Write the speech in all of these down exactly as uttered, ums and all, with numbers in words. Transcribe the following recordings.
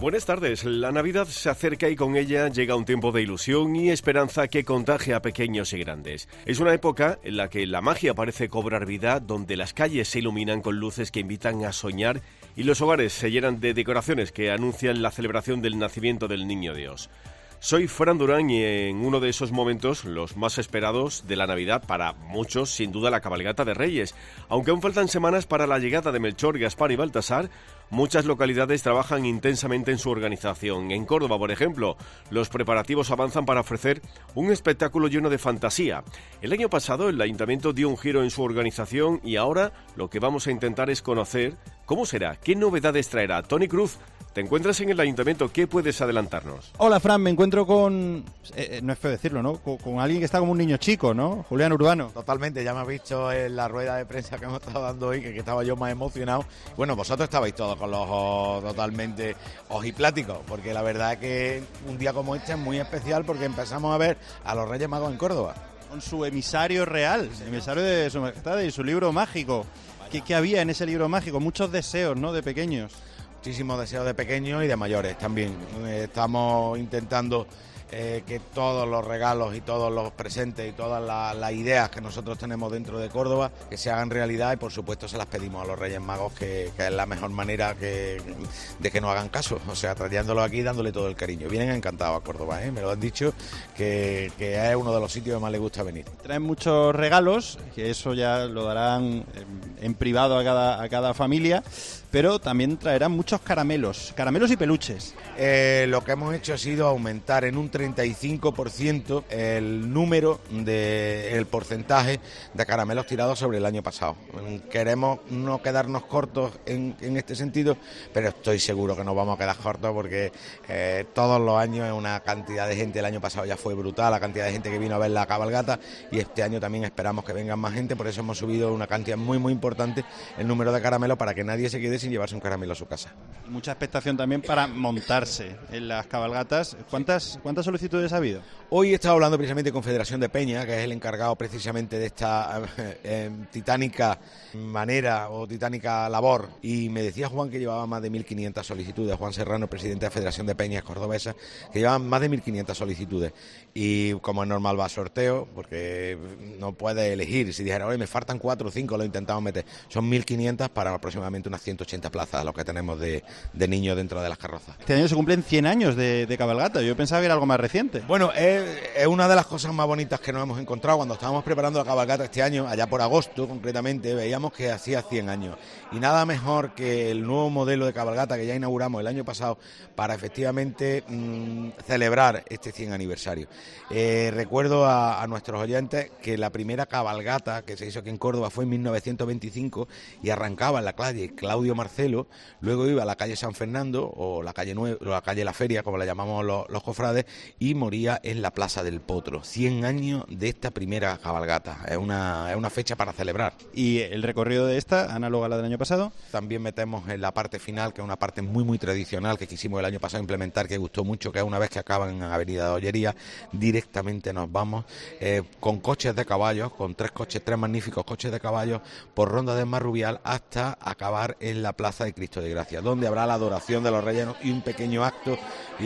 Buenas tardes. La Navidad se acerca y con ella llega un tiempo de ilusión y esperanza que contagia a pequeños y grandes. Es una época en la que la magia parece cobrar vida, donde las calles se iluminan con luces que invitan a soñar y los hogares se llenan de decoraciones que anuncian la celebración del nacimiento del Niño Dios. Soy Fran Durán y en uno de esos momentos, los más esperados de la Navidad, para muchos, sin duda, la cabalgata de Reyes. Aunque aún faltan semanas para la llegada de Melchor, Gaspar y Baltasar, muchas localidades trabajan intensamente en su organización. En Córdoba, por ejemplo, los preparativos avanzan para ofrecer un espectáculo lleno de fantasía. El año pasado el Ayuntamiento dio un giro en su organización y ahora lo que vamos a intentar es conocer cómo será, qué novedades traerá. Tony Cruz, te encuentras en el Ayuntamiento, ¿qué puedes adelantarnos? Hola, Fran, me encuentro con... Eh, no es feo decirlo, ¿no? Con, con alguien que está como un niño chico, ¿no? Julián Urbano. Totalmente, ya me has visto en la rueda de prensa que hemos estado dando hoy, que, que estaba yo más emocionado. Bueno, vosotros estabais todos con los ojos totalmente ojipláticos, porque la verdad es que un día como este es muy especial porque empezamos a ver a los Reyes Magos en Córdoba. Con su emisario real, emisario de Su Majestad y su libro mágico. ¿Qué, qué había en ese libro mágico? Muchos deseos, ¿no?, de pequeños. Muchísimos deseos de pequeños y de mayores también. Estamos intentando eh, que todos los regalos y todos los presentes y todas las la ideas que nosotros tenemos dentro de Córdoba que se hagan realidad, y por supuesto se las pedimos a los Reyes Magos, que, que es la mejor manera que, de que nos hagan caso, o sea, trayéndolos aquí y dándole todo el cariño. Vienen encantados a Córdoba, ¿eh? Me lo han dicho, que, que es uno de los sitios que más les gusta venir. Traen muchos regalos, que eso ya lo darán en, en privado a cada, a cada familia, pero también traerán muchos caramelos, caramelos y peluches. Eh, lo que hemos hecho ha sido aumentar en un treinta y cinco por ciento el número, de, el porcentaje de caramelos tirados sobre el año pasado. Queremos no quedarnos cortos en, en este sentido, pero estoy seguro que nos vamos a quedar cortos porque eh, todos los años es una cantidad de gente. El año pasado ya fue brutal la cantidad de gente que vino a ver la cabalgata, y este año también esperamos que vengan más gente, por eso hemos subido una cantidad muy muy importante el número de caramelos para que nadie se quede sin llevarse un caramelo a su casa. Mucha expectación también para montarse en las cabalgatas. ¿Cuántas, cuántas solicitudes ha habido? Hoy he estado hablando precisamente con Federación de Peña, que es el encargado precisamente de esta eh, eh, titánica manera o titánica labor, y me decía Juan que llevaba más de mil quinientas solicitudes. Juan Serrano, presidente de la Federación de Peñas Cordobesas, que llevaban más de mil quinientas solicitudes, y como es normal va a sorteo, porque no puede elegir. Si dijera, oye, me faltan cuatro o cinco, lo intentamos meter. Son mil quinientas para aproximadamente unas ciento ochenta plazas, los que tenemos de, de niños dentro de las carrozas. Este año se cumplen cien años de, de cabalgata. Yo pensaba que era algo más reciente. Bueno, es, es una de las cosas más bonitas que nos hemos encontrado cuando estábamos preparando la cabalgata este año, allá por agosto concretamente, veíamos que hacía cien años, y nada mejor que el nuevo modelo de cabalgata que ya inauguramos el año pasado para efectivamente mmm, celebrar este cien aniversario. Eh, recuerdo a, a nuestros oyentes que la primera cabalgata que se hizo aquí en Córdoba fue en mil novecientos veinticinco y arrancaba en la calle Claudio Marcelo, luego iba a la calle San Fernando o la calle Nue- o la calle La Feria, como la llamamos los, los cofrades, y moría en la Plaza del Potro. cien años de esta primera cabalgata, es una, es una fecha para celebrar. ¿Y el recorrido de esta, análoga a la del año pasado? También metemos en la parte final, que es una parte muy muy tradicional que quisimos el año pasado implementar, que gustó mucho, que es una vez que acaban en Avenida de Ollería, directamente nos vamos eh, con coches de caballos, con tres coches, tres magníficos coches de caballos, por Ronda de Marrubial hasta acabar en la Plaza de Cristo de Gracia, donde habrá la adoración de los Reyes y un pequeño acto,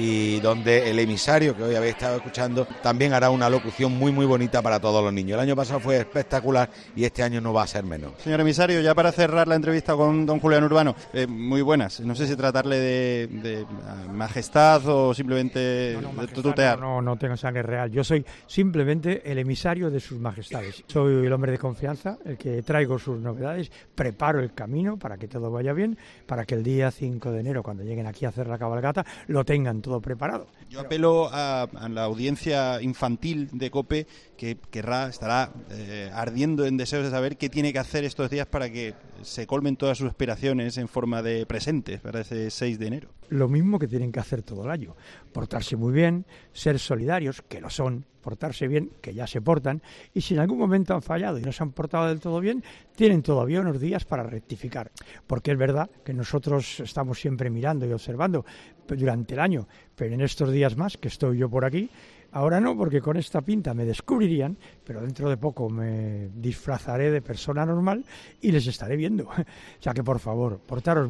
y donde el emisario que hoy habéis estado escuchando también hará una locución muy muy bonita para todos los niños. El año pasado fue espectacular y este año no va a ser menos. Señor emisario, ya para cerrar la entrevista con don Julián Urbano, eh, muy buenas. No sé si tratarle de, de uh, majestad o simplemente no, no, de majestad, tutear. No, no, no tengo sangre real. Yo soy simplemente el emisario de sus majestades. Soy el hombre de confianza, el que traigo sus novedades, preparo el camino para que todo vaya bien, para que el día cinco de enero, cuando lleguen aquí a hacer la cabalgata, lo tengan todo preparado. Yo apelo a, a la audiencia infantil de COPE, que querrá, estará eh, ardiendo en deseos de saber qué tiene que hacer estos días para que se colmen todas sus aspiraciones en forma de presentes para ese seis de enero. Lo mismo que tienen que hacer todo el año, portarse muy bien, ser solidarios, que lo son, portarse bien, que ya se portan, y si en algún momento han fallado y no se han portado del todo bien, tienen todavía unos días para rectificar, porque es verdad que nosotros estamos siempre mirando y observando durante el año, pero en estos días más que estoy yo por aquí, ahora no, porque con esta pinta me descubrirían, pero dentro de poco me disfrazaré de persona normal y les estaré viendo. O sea que, por favor, portaros bien,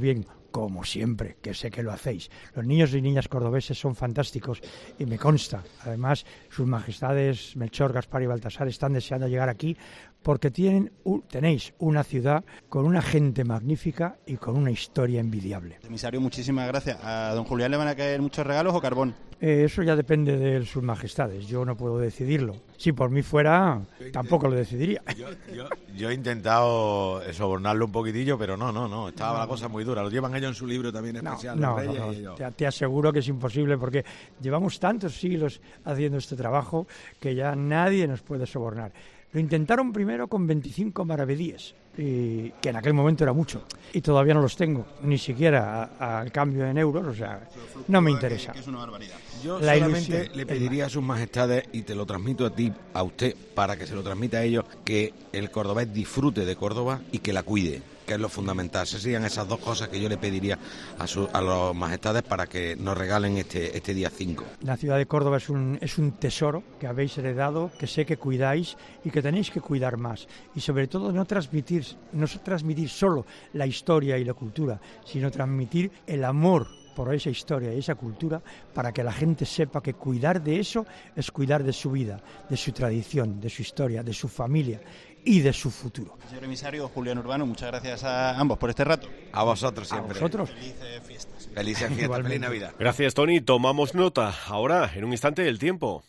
como siempre, que sé que lo hacéis. Los niños y niñas cordobeses son fantásticos y me consta. Además, sus majestades Melchor, Gaspar y Baltasar están deseando llegar aquí porque tienen, tenéis una ciudad con una gente magnífica y con una historia envidiable. Emisario, muchísimas gracias. ¿A don Julián le van a caer muchos regalos o carbón? Eh, eso ya depende de sus majestades, yo no puedo decidirlo. Si por mí fuera, tampoco lo decidiría. Yo, yo, yo he intentado sobornarlo un poquitillo, pero no, no, no, estaba no, la cosa muy dura. Lo llevan ellos en su libro también especial. No, Reyes, no, no, y yo. Te, te aseguro que es imposible porque llevamos tantos siglos haciendo este trabajo que ya nadie nos puede sobornar. Lo intentaron primero con veinticinco maravedíes, y, que en aquel momento era mucho, y todavía no los tengo, ni siquiera al cambio en euros, o sea, no me interesa. Que es una barbaridad. Yo La solamente ilusión, le pediría a sus majestades, y te lo transmito a ti, a usted, para que se lo transmita a ellos, que el cordobés disfrute de Córdoba y que la cuide, que es lo fundamental. Se sigan esas dos cosas que yo le pediría a, su, a los majestades para que nos regalen este, este día cinco. La ciudad de Córdoba es un, es un tesoro que habéis heredado, que sé que cuidáis y que tenéis que cuidar más. Y sobre todo no transmitir, no transmitir solo la historia y la cultura, sino transmitir el amor por esa historia y esa cultura para que la gente sepa que cuidar de eso es cuidar de su vida, de su tradición, de su historia, de su familia y de su futuro. Señor emisario Julián Urbano, muchas gracias a ambos por este rato. A vosotros siempre. A vosotros. Felices fiestas. Felices fiestas, feliz Navidad. Gracias, Tony. Tomamos nota. Ahora, en un instante, el tiempo.